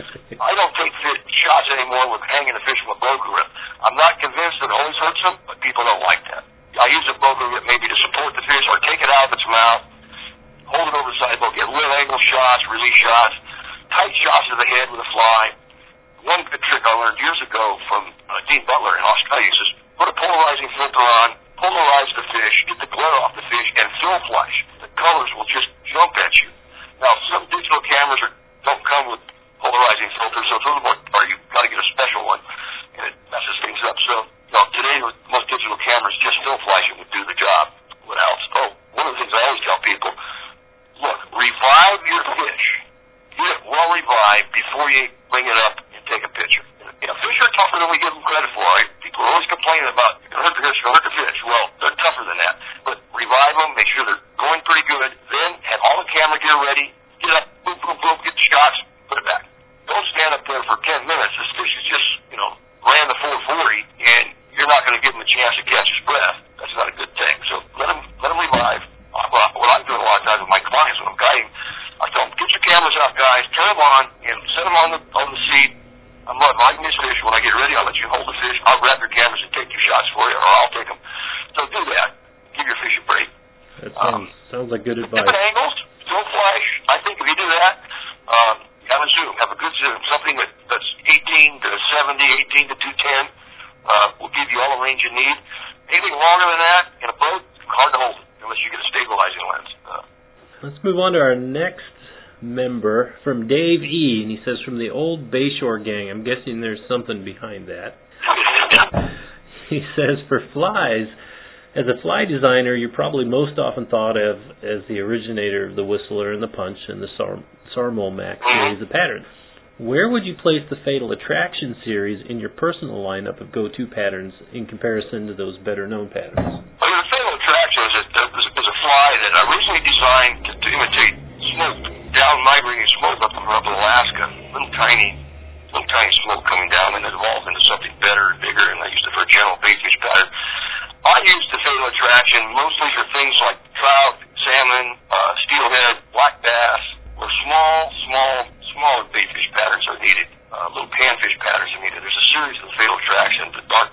I don't take shots anymore with hanging the fish from a boat grip. I'm not convinced it always hurts them, but people don't like that. I use a boat grip maybe to support the fish or take it out of its mouth, hold it over the side of the boat, get low angle shots, release shots, tight shots to the head with a fly. One good trick I learned years ago from Dean Butler in Australia is just put a polarizing filter on, polarize the fish, get the glare off the fish, and fill flash. The colors will just jump at you. Now, some digital cameras don't come with polarizing filters, so it's a little more, or you've got to get a special one, and it messes things up. So, today, with most digital cameras, just fill flashing would do the job. What else? One of the things I always tell people, look, revive your fish. Get it well revived before you bring it up and take a picture. Fish are tougher than we give them credit for. Right? People are always complaining about, you're going to hurt the fish. Well, they're tougher than that. But revive them, make sure they're going pretty good, then have all the camera gear ready, get up, boom, boom, boom, get the shots, put it back. Don't stand up there for 10 minutes. This fish is just, ran the 440, and you're not going to give him a chance to catch his breath. That's not a good thing. So let him revive. What I'm doing a lot of times with my clients when I'm guiding, I tell them, get your cameras out, guys, turn them on, and set them on the seat. I'm lighting this fish. When I get ready, I'll let you hold the fish. I'll grab your cameras and take your shots for you, or I'll take them. So do that. Give your fish a break. That sounds like good advice. Different angles, fill flash. I think if you do that, have a zoom. Have a good zoom. Something that's 18 to 70, 18 to 210 will give you all the range you need. Anything longer than that in a boat, hard to hold it unless you get a stabilizing lens. Let's move on to our next member from Dave E. And he says, from the old Bayshore gang. I'm guessing there's something behind that. He says, for flies, as a fly designer, you're probably most often thought of as the originator of the Whistler and the Punch and the Sarmo Max series of patterns. Where would you place the Fatal Attraction series in your personal lineup of go-to patterns in comparison to those better-known patterns? Well, the Fatal Attraction is a fly that I originally designed to imitate smoke, down migrating smoke up in Alaska. Little tiny smoke coming down, and it evolved into something better and bigger, and I used it for a general baitfish pattern. I used the Fatal Attraction mostly for things like trout, salmon, steelhead, black bass, where smaller baitfish patterns are needed. Little panfish patterns are needed. There's a series of the Fatal Attraction, the dark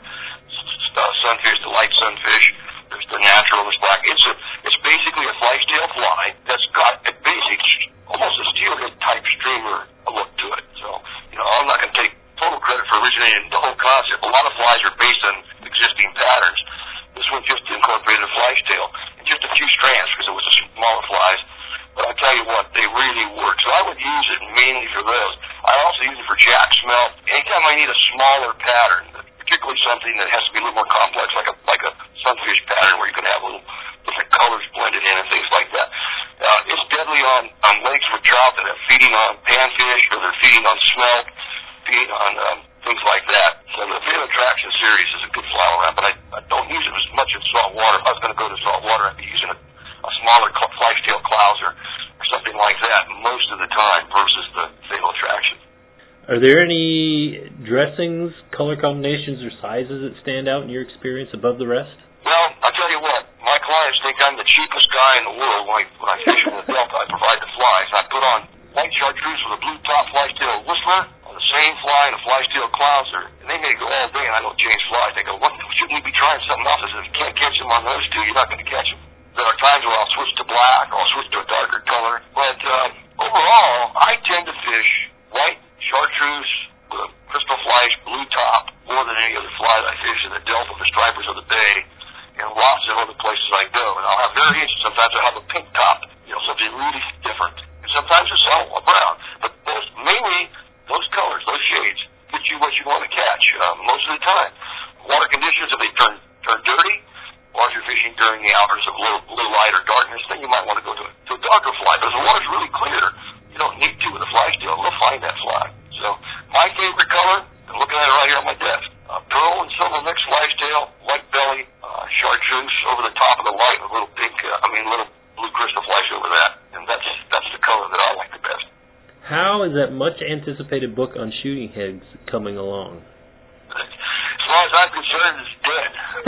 sunfish, the light sunfish. There's the natural, there's black. It's basically a flash-tail fly that's got a basic, almost a steelhead type streamer look to it. So, I'm not going to take total credit for originating the whole concept. A lot of flies are based on existing patterns. This one just incorporated a flash tail and just a few strands because it was a smaller flies. But I'll tell you what, they really work. So I would use it mainly for those. I also use it for jack smelt. Anytime I need a smaller pattern, particularly something that has to be a little more complex, like a sunfish pattern where you can have little different colors blended in and things like that. It's deadly on lakes with trout that are feeding on panfish or they're feeding on smelt, feeding on things like that. So the Fatal Attraction series is a good fly around, but I don't use it as much in salt water. If I was going to go to salt water, I'd be using a smaller flash-tail clouser or something like that most of the time versus the Fatal Attraction. Are there any dressings, color combinations, or sizes that stand out in your experience above the rest? Well, I'll tell you what, my clients think I'm the cheapest guy in the world when I fish in the Delta. I provide the flies. I put on white chartreuse with a blue top flash-tail whistler on the same fly and a flash-tail clouser, and they may go all day and I don't change flies. They go, what, shouldn't we be trying something else? I said, if you can't catch them on those two, you're not going to catch them. There are times where I'll switch to black, or I'll switch to a darker color, but overall, I tend to fish white chartreuse with a crystal flash blue top more than any other fly that I fish in the Delta, the stripers of the bay, and lots of other places I go. And I'll have variations. Sometimes I'll have a pink top, something really different. And sometimes it's a brown. But mainly, those colors, those shades, get you what you want to catch most of the time. Water conditions, if they turn dirty, or if you're fishing during the hours of little light or darkness, then you might want to go to a darker fly. But if the water's really clear, you don't need to with a flash tail. We'll find that fly. So my favorite color, I'm looking at it right here on my desk, pearl and silver mixed flash tail, white belly, chartreuse over the top of the white with little little blue crystal flash over that. And that's the color that I like the best. How is that much anticipated book on shooting heads coming along? As far as I'm concerned, it's dead.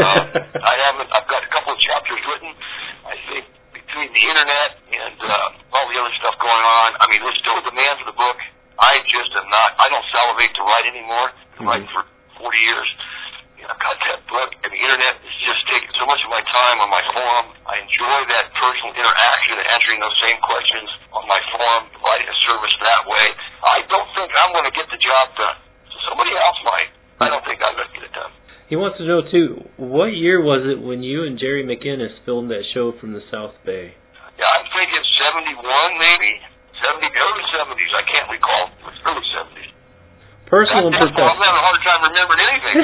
I've got a couple of chapters written. I think between the internet and all the other stuff going on, there's still a demand for the book. I don't salivate to write anymore. I've been writing for 40 years. I've got that book, and the internet is just taking so much of my time on my forum. I enjoy that personal interaction and answering those same questions on my forum, providing a service that way. I don't think I'm going to get the job done. So somebody else might. I don't think I'm going to get it done. He wants to know, too, what year was it when you and Jerry McInnes filmed that show from the South Bay? Yeah, I'm thinking 71, maybe. Early 70s. I can't recall. It was early 70s. Personal and professional. I'm having a hard time remembering anything.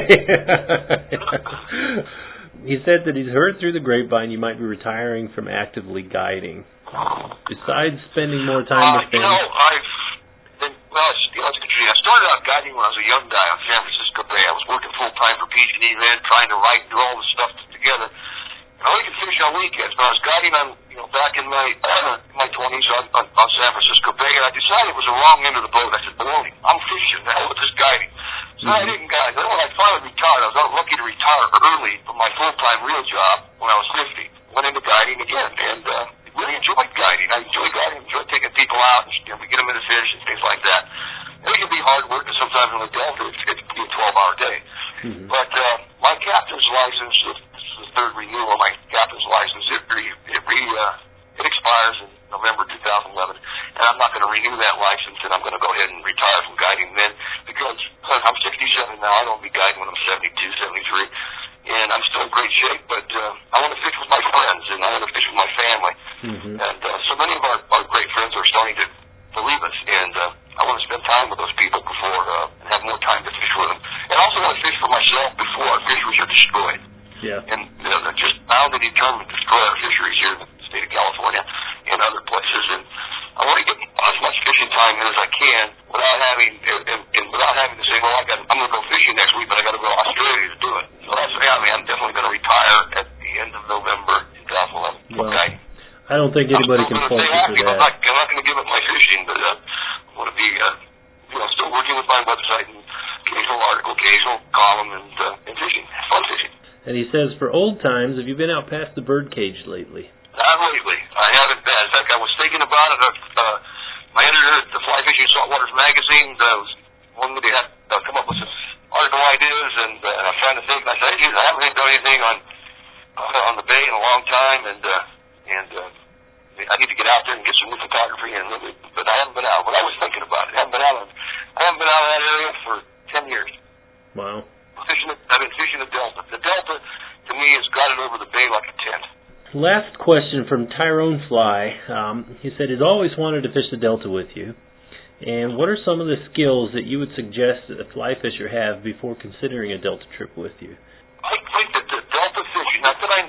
He said that he's heard through the grapevine you might be retiring from actively guiding. Besides spending more time with family. I started out guiding when I was a young guy on San Francisco Bay. I was working full-time for PG&E then, trying to write and do all this stuff together. And I only could fish on weekends, but I was guiding on, back in my 20s on San Francisco Bay, and I decided it was the wrong end of the boat. I said, baloney, I'm fishing, the hell with this guiding. So I didn't guide. Then when I finally retired, I was lucky to retire early from my full-time real job when I was 50. Went into guiding again, and really enjoyed guiding. I enjoyed guiding, enjoyed taking people out, and we get them in the fish and things like that. It can be hard work, and sometimes in the Delta, it can be a 12-hour day. Mm-hmm. But my captain's license, this is the third renewal of my captain's license, it expires in November 2011, and I'm not going to renew that license, and I'm going to go ahead and retire from guiding then, because I'm 67 now. I don't be guiding when I'm 72, 73, and I'm still in great shape, but I want to fish with my friends, and I want to fish with my family. Mm-hmm. And so many of our great friends are starting to leave us, and I want to spend time with those people before and have more time to fish with them. And I also want to fish for myself before our fisheries are destroyed. Yeah. And they're just bound and determined to destroy our fisheries here in the state of California and other places. And I want to get as much fishing time in as I can without mean, and without having to say, well, I'm going to go fishing next week, but I got to go to Australia to do it. So that's, I'm definitely going to retire at the end of November 2011. Well, okay. I don't think anybody can fault you for that. I'm not going to give up my fishing, but I want to be, still working with my website and occasional article, occasional column, and fishing, fun fishing. And he says, for old times, have you been out past the bird cage lately? Not lately. I haven't been. In fact, I was thinking about it. My editor at the Fly Fishing Saltwaters magazine wanted me to come up with some article ideas, and I was trying to think. And I said, I haven't really done anything on the bay in a long time, and I need to get out there and get some new photography. But I haven't been out. But I was thinking about it. I haven't been out of that area for 10 years. Wow. I've been fishing the Delta. The Delta, to me, has got it over the bay like a tent. Last question from Tyrone Fly. He said he's always wanted to fish the Delta with you. And what are some of the skills that you would suggest that a fly fisher have before considering a Delta trip with you? I think that the Delta fishing,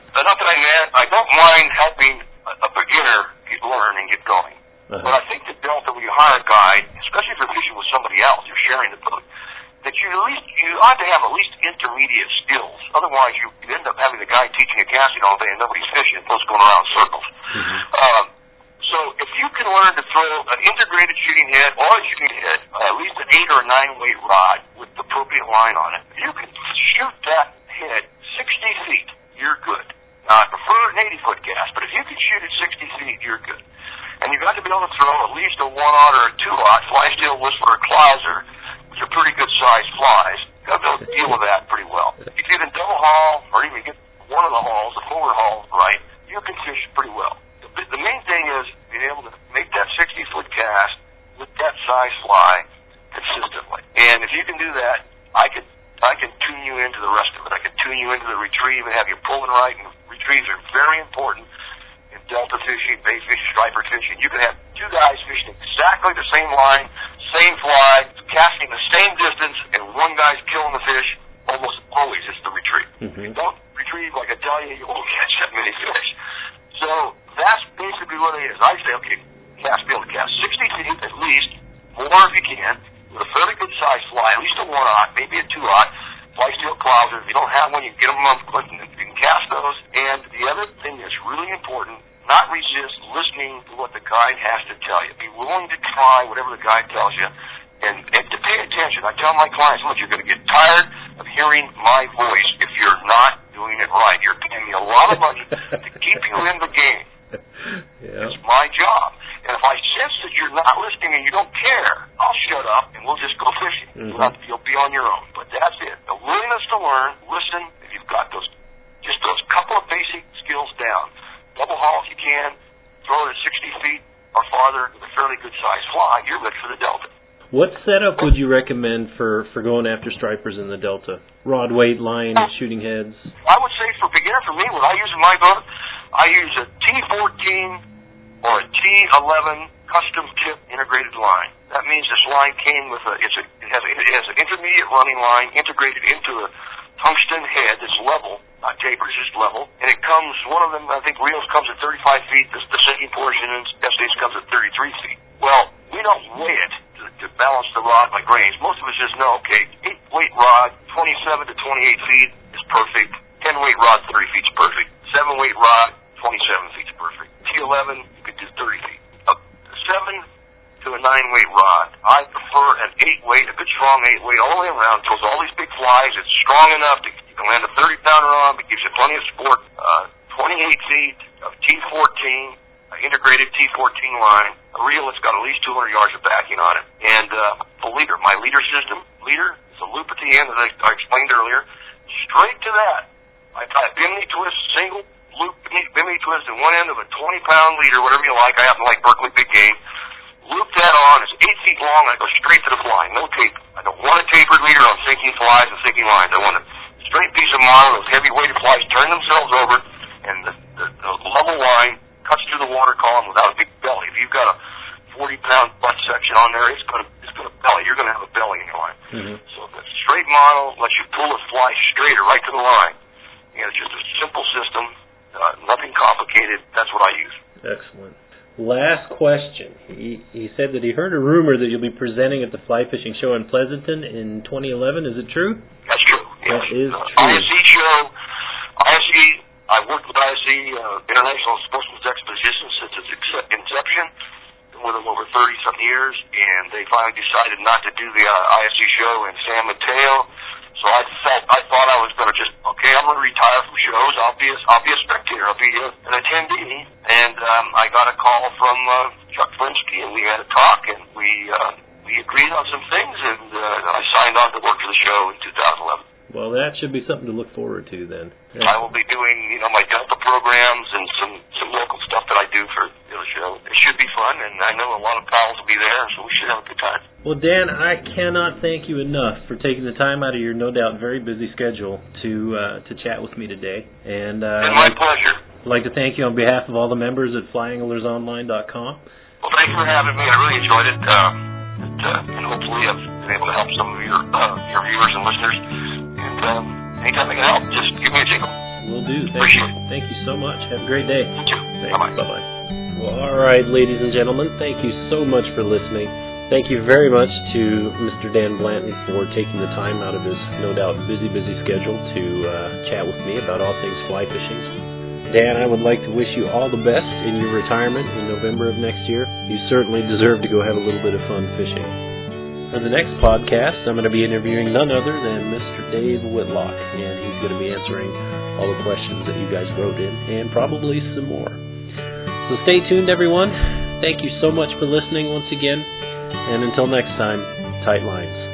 I don't mind helping a beginner learn and get going. Uh-huh. But I think the Delta, when you hire a guide, especially if you're fishing with somebody else, you're sharing the boat, that you ought to have at least intermediate skills. Otherwise, you end up having the guy teaching you casting all day and nobody's fishing, both going around in circles. Mm-hmm. So if you can learn to throw an integrated shooting head or a shooting head, at least an 8 or 9 weight rod with the appropriate line on it, if you can shoot that head 60 feet, you're good. Now, I prefer an 80-foot cast, but if you can shoot it 60 feet, you're good. And you've got to be able to throw at least a 1-aught or a 2-aught fly steel, whistler, or clouser, which are pretty good sized flies. You've got to be able to deal with that pretty well. If you can double haul or even get one of the hauls, the forward haul, right, you can fish pretty well. The main thing is being able to make that 60-foot cast with that size fly consistently. And if you can do that, I can tune you into the rest of it. I can tune you into the retrieve and have you pulling right. And retrieves are very important in Delta fishing, bait fishing, striper fishing. You can have 2 guys fishing exactly the same line, same fly, casting the same distance, and one guy's killing the fish. Almost always it's the retrieve. Mm-hmm. If you don't retrieve like I tell you, you won't catch that many fish. So that's basically what it is. I say, okay, be able to cast 60 feet at least, more if you can, with a fairly good size fly, at least a 1-aught, maybe a 2-aught, fly steel clouser. If you don't have one, you can get them on Clinton and you can cast those. And the other thing that's really important, not resist listening to what the guide has to tell you. Be willing to try whatever the guide tells you, and to pay attention. I tell my clients, look, you're going to get tired of hearing my voice if you're not doing it right. You're paying me a lot of money to keep you in the game. Yeah. It's my job. And if I sense that you're not listening and you don't care, I'll shut up and we'll just go fishing. Mm-hmm. You'll be on your own. But that's it. The willingness to learn, listen, if you've got those couple of basic skills down. Double haul if you can, throw it at 60 feet or farther with a fairly good size fly, you're ready for the Delta. What setup would you recommend for going after stripers in the Delta? Rod weight, line, shooting heads? I would say for beginner, for me, what I use in my boat, I use a T14 or a T11 custom tip integrated line. That means this line came with it has an intermediate running line integrated into a tungsten head that's level, not tapered, it's just level. And it comes, one of them, I think Reels comes at 35 feet, the sinking portion, and F-States comes at 33 feet. Well, we don't weigh it to balance the rod by grains. Most of us just know, okay, 8-weight rod, 27 to 28 feet is perfect. 10-weight rod, 30 feet is perfect. 7-weight rod, 27 feet is perfect. T11, you could do 30 feet. A 7 to a 9-weight rod. I prefer an 8-weight, a good strong 8-weight all the way around. Kills all these big flies. It's strong enough that you can land a 30-pounder on, but gives you plenty of sport. 28 feet of T14, integrated T14 line. A reel that's got at least 200 yards of backing on it. And the leader, my leader system. Leader is a loop at the end, as I explained earlier. Straight to that. I tie a bimini twist, single loop bimini twist in one end of a 20-pound leader, whatever you like. I happen to like Berkeley Big Game. Loop that on. It's 8 feet long. I go straight to the fly. No tape. I don't want a tapered leader on sinking flies and sinking lines. I want a straight piece of model. Those heavy-weighted flies turn themselves over, and the level line cuts through the water column without a big belly. If you've got a 40-pound butt section on there, it's going to belly. You're going to have a belly in your line. Mm-hmm. So the straight model lets you pull the fly straight or right to the line. And it's just a simple system, nothing complicated. That's what I use. Excellent. Last question. He said that he heard a rumor that you'll be presenting at the Fly Fishing Show in Pleasanton in 2011. Is it true? That's true. Yes. That is true. ISE show. ISE, I've worked with ISE, International Sportsman's Exposition, since its inception, with them over 30-some years, and they finally decided not to do the ISE show in San Mateo. So I thought I was going to just, I'm going to retire from shows. I'll be a spectator. I'll be an attendee. And I got a call from Chuck Flinsky, and we had a talk, and we agreed on some things, and I signed on to work for the show in 2011. Well, that should be something to look forward to then. Yeah. I will be doing, my Delta programs and some local stuff that I do for the show. It should be fun, and I know a lot of pals will be there, so we should have a good time. Well, Dan, I cannot thank you enough for taking the time out of your no doubt very busy schedule to chat with me today. And it's my pleasure. I'd like to thank you on behalf of all the members at FlyAnglersOnline.com. Well, thanks for having me. I really enjoyed it, and hopefully I've been able to help some of your viewers and listeners. And anytime I can help, just give me a jingle. Will do. Appreciate it. Thank you so much. Have a great day. You too. Bye-bye. Bye-bye. Well, all right, ladies and gentlemen, thank you so much for listening. Thank you very much to Mr. Dan Blanton for taking the time out of his no doubt busy schedule to chat with me about all things fly fishing. Dan, I would like to wish you all the best in your retirement in November of next year. You certainly deserve to go have a little bit of fun fishing. For the next podcast, I'm going to be interviewing none other than Mr. Dave Whitlock, and he's going to be answering all the questions that you guys wrote in, and probably some more. So stay tuned, everyone. Thank you so much for listening once again, and until next time, tight lines.